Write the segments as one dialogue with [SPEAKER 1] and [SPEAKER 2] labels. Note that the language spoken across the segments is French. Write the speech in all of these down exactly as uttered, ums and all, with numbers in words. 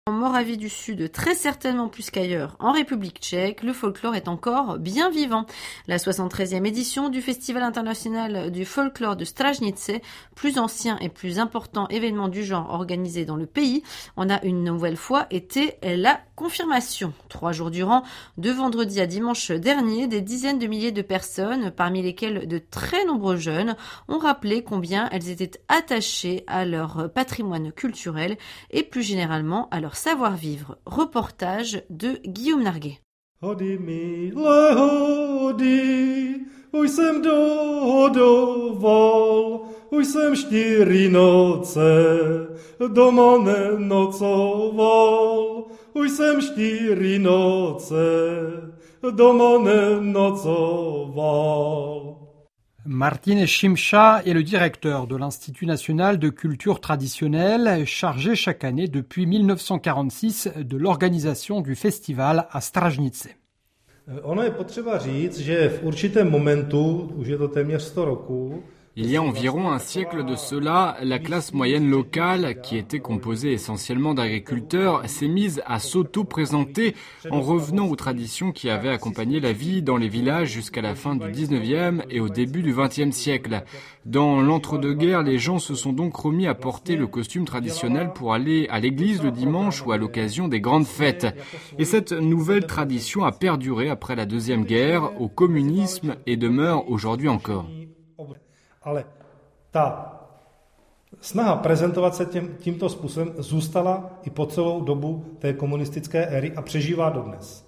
[SPEAKER 1] En Moravie du Sud, très certainement plus qu'ailleurs, en République tchèque, le folklore est encore bien vivant. La soixante-treizième édition du Festival international du folklore de Stražnice, plus ancien et plus important événement du genre organisé dans le pays, en a une nouvelle fois été la confirmation. Trois jours durant, de vendredi à dimanche dernier, des dizaines de milliers de personnes, parmi lesquelles de très nombreux jeunes, ont rappelé combien elles étaient attachées à leur patrimoine culturel et plus généralement à leur savoir-vivre. Reportage de Guillaume Narguet.
[SPEAKER 2] Hody, milé hody, už jsem dohodoval, už jsem čtyři noce doma nenocoval, už jsem čtyři noce doma nenocoval.
[SPEAKER 3] Martin Shimsha est le directeur de l'Institut national de culture traditionnelle, chargé chaque année depuis mille neuf cent quarante-six de l'organisation du festival à Stražnice.
[SPEAKER 2] Ono je potřeba říct, že v určitém momentu, už je to téměř sto roků,
[SPEAKER 4] il y a environ un siècle de cela, la classe moyenne locale, qui était composée essentiellement d'agriculteurs, s'est mise à s'auto-présenter en revenant aux traditions qui avaient accompagné la vie dans les villages jusqu'à la fin du dix-neuvième et au début du vingtième siècle. Dans l'entre-deux-guerres, les gens se sont donc remis à porter le costume traditionnel pour aller à l'église le dimanche ou à l'occasion des grandes fêtes. Et cette nouvelle tradition a perduré après la Deuxième Guerre, au communisme et demeure aujourd'hui encore.
[SPEAKER 2] Ale ta snaha prezentovat se tím, tímto způsobem zůstala i po celou dobu té komunistické éry a přežívá dodnes.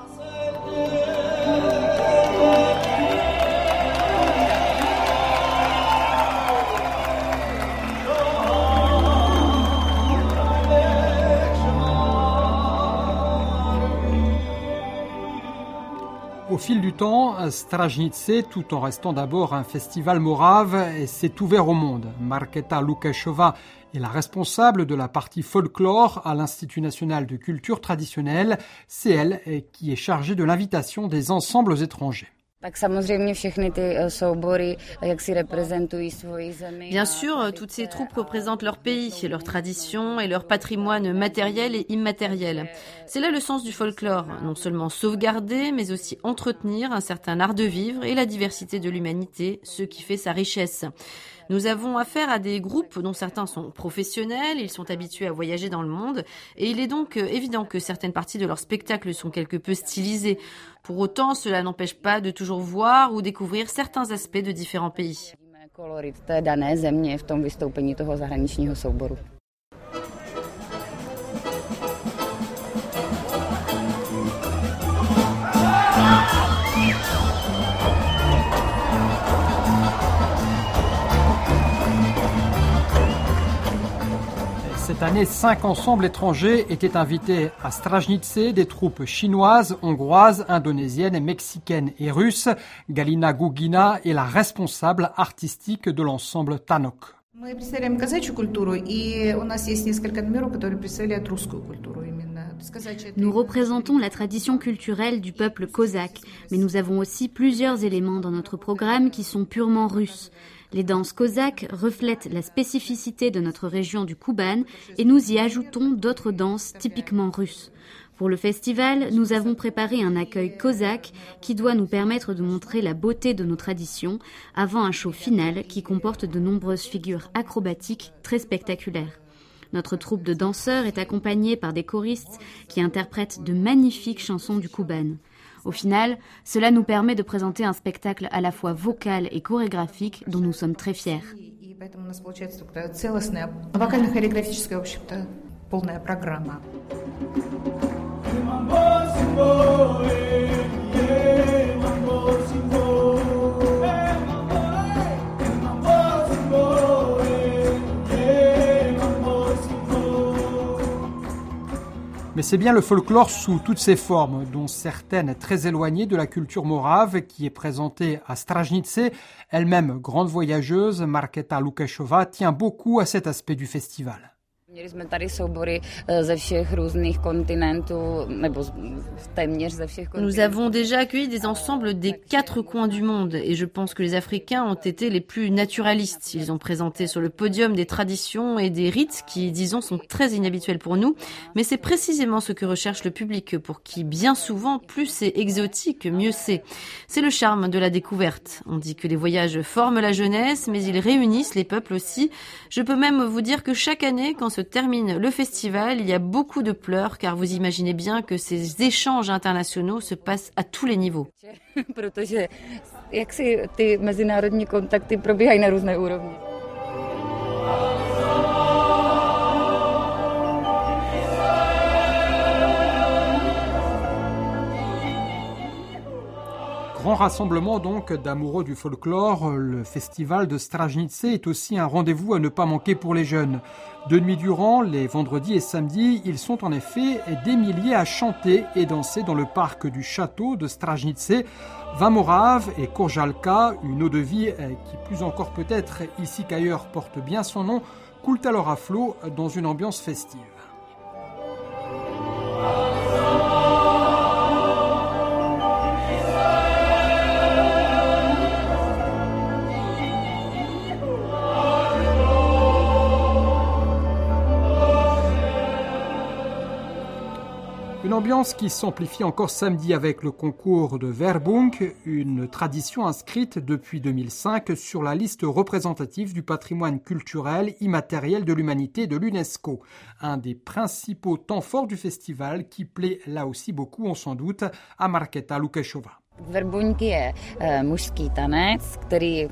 [SPEAKER 3] Au fil du temps, Stražnice, tout en restant d'abord un festival morave, s'est ouvert au monde. Markéta Lukášová est la responsable de la partie folklore à l'Institut national de culture traditionnelle. C'est elle qui est chargée de l'invitation des ensembles étrangers.
[SPEAKER 1] Bien sûr, toutes ces troupes représentent leur pays, leurs traditions et leur patrimoine matériel et immatériel. C'est là le sens du folklore, non seulement sauvegarder, mais aussi entretenir un certain art de vivre et la diversité de l'humanité, ce qui fait sa richesse. Nous avons affaire à des groupes dont certains sont professionnels, ils sont habitués à voyager dans le monde et il est donc évident que certaines parties de leurs spectacles sont quelque peu stylisées. Pour autant, cela n'empêche pas de toujours voir ou découvrir certains aspects de différents pays.
[SPEAKER 3] Cette année, cinq ensembles étrangers étaient invités à Stražnice, des troupes chinoises, hongroises, indonésiennes, mexicaines et russes. Galina Gugina est la responsable artistique de l'ensemble Tanok.
[SPEAKER 5] Мы представляем казачью культуру, и у нас есть несколько номеров, которые представляют русскую культуру именно.
[SPEAKER 6] Nous représentons la tradition culturelle du peuple cosaque, mais nous avons aussi plusieurs éléments dans notre programme qui sont purement russes. Les danses cosaques reflètent la spécificité de notre région du Kouban et nous y ajoutons d'autres danses typiquement russes. Pour le festival, nous avons préparé un accueil cosaque qui doit nous permettre de montrer la beauté de nos traditions avant un show final qui comporte de nombreuses figures acrobatiques très spectaculaires. Notre troupe de danseurs est accompagnée par des choristes qui interprètent de magnifiques chansons du Kouban. Au final, cela nous permet de présenter un spectacle à la fois vocal et chorégraphique dont nous sommes très fiers.
[SPEAKER 3] Mais c'est bien le folklore sous toutes ses formes, dont certaines très éloignées de la culture morave, qui est présentée à Stražnice. Elle-même grande voyageuse, Markéta Lukášová tient beaucoup à cet aspect du festival.
[SPEAKER 1] Nous avons déjà accueilli des ensembles des quatre coins du monde et je pense que les Africains ont été les plus naturalistes. Ils ont présenté sur le podium des traditions et des rites qui, disons, sont très inhabituels pour nous, mais c'est précisément ce que recherche le public, pour qui, bien souvent, plus c'est exotique, mieux c'est. C'est le charme de la découverte. On dit que les voyages forment la jeunesse, mais ils réunissent les peuples aussi. Je peux même vous dire que chaque année, quand se termine le festival, il y a beaucoup de pleurs, car vous imaginez bien que ces échanges internationaux se passent à tous les niveaux.
[SPEAKER 7] Protože jak si ty mezinárodní kontakty probíhají na různé úrovni.
[SPEAKER 3] Grand rassemblement donc d'amoureux du folklore, le festival de Stražnice est aussi un rendez-vous à ne pas manquer pour les jeunes. Deux nuits durant, les vendredis et samedis, ils sont en effet des milliers à chanter et danser dans le parc du château de Stražnice. Vin morave et Koržalka, une eau de vie qui plus encore peut-être ici qu'ailleurs porte bien son nom, coulent alors à flot dans une ambiance festive. Une ambiance qui s'amplifie encore samedi avec le concours de Verbunk, une tradition inscrite depuis deux mille cinq sur la liste représentative du patrimoine culturel immatériel de l'humanité de l'UNESCO. Un des principaux temps forts du festival qui plaît là aussi beaucoup, on s'en doute, à Markéta Lukešová.
[SPEAKER 7] Verbunk je mužský tanec, který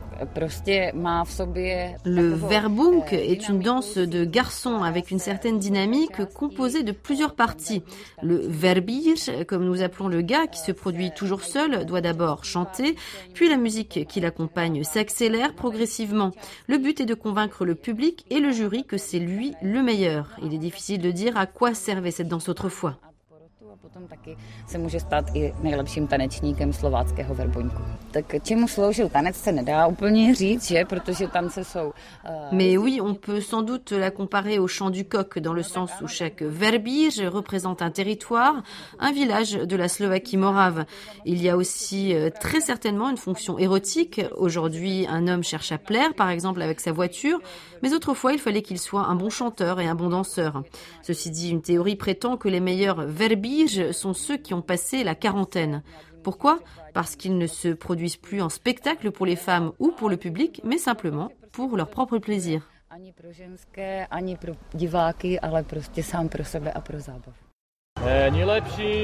[SPEAKER 1] Le Verbunk est une danse de garçons avec une certaine dynamique composée de plusieurs parties. Le Verbir, comme nous appelons le gars qui se produit toujours seul, doit d'abord chanter, puis la musique qui l'accompagne s'accélère progressivement. Le but est de convaincre le public et le jury que c'est lui le meilleur. Il est difficile de dire à quoi servait cette danse autrefois.
[SPEAKER 7] Potom taky se může stát i nejlepším tanečníkem slováckého verbunku. Tak čemu sloužil tanec se nedá úplně říct, že? Protože tance jsou...
[SPEAKER 1] Mais oui, on peut sans doute la comparer au chant du coq, dans le sens où chaque verbige représente un territoire, un village de la Slovaquie morave. Il y a aussi euh, très certainement une fonction érotique. Aujourd'hui, un homme cherche à plaire, par exemple avec sa voiture, mais autrefois, il fallait qu'il soit un bon chanteur et un bon danseur. Ceci dit, une théorie prétend que les meilleurs verbiges sont ceux qui ont passé la quarantaine. Pourquoi ? Parce qu'ils ne se produisent plus en spectacle pour les femmes ou pour le public, mais simplement pour leur propre plaisir.
[SPEAKER 7] Ani pro ženské, ani pro diváky, ale prostě sám pro sebe a pro zábavu.
[SPEAKER 8] Není lepší,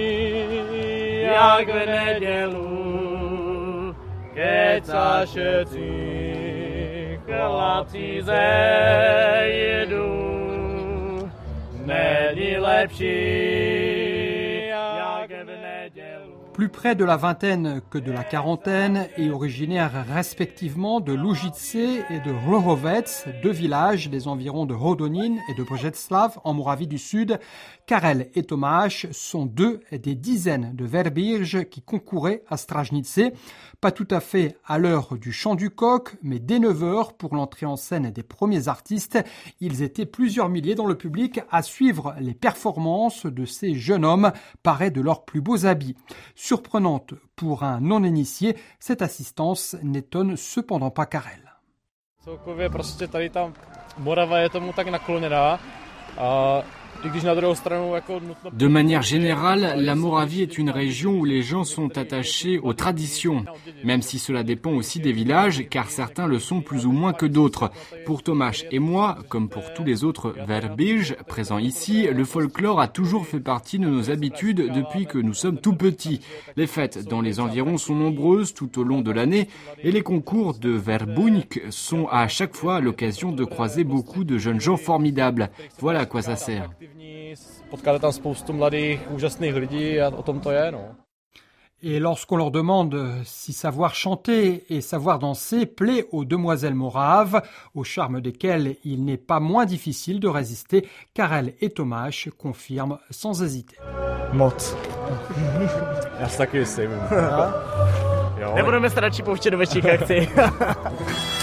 [SPEAKER 8] jak v nedělu, keď sa všetci chlapci zejedú. Není lepší, jak v nedělu.
[SPEAKER 3] Plus près de la vingtaine que de la quarantaine et originaires respectivement de Lužice et de Hlohovec, deux villages des environs de Hodonín et de Břeclav en Moravie du Sud, Karel et Tomáš sont deux des dizaines de verbirges qui concouraient à Stražnice, pas tout à fait à l'heure du chant du coq, mais dès neuf heures pour l'entrée en scène des premiers artistes. Ils étaient plusieurs milliers dans le public à suivre les performances de ces jeunes hommes parés de leurs plus beaux habits. Surprenante pour un non-initié, cette assistance n'étonne cependant pas Karel.
[SPEAKER 8] Celkově prostě tady ta Morava je tomu tak nakloněná a
[SPEAKER 4] De manière générale, la Moravie est une région où les gens sont attachés aux traditions, même si cela dépend aussi des villages, car certains le sont plus ou moins que d'autres. Pour Tomáš et moi, comme pour tous les autres verbiges présents ici, le folklore a toujours fait partie de nos habitudes depuis que nous sommes tout petits. Les fêtes dans les environs sont nombreuses tout au long de l'année et les concours de verbunk sont à chaque fois l'occasion de croiser beaucoup de jeunes gens formidables. Voilà à quoi ça sert.
[SPEAKER 8] Potkáte tam spoustu mladých, úžasných lidí a o tom to je, no.
[SPEAKER 3] Et lorsqu'on leur demande si savoir chanter et savoir danser plaît aux demoiselles moraves, au charme desquelles il n'est pas moins difficile de résister, Karel et Tomáš confirment sans hésiter.
[SPEAKER 8] Moc. Já se taky myslím. Nebudeme se radši pouštět do větších akcí.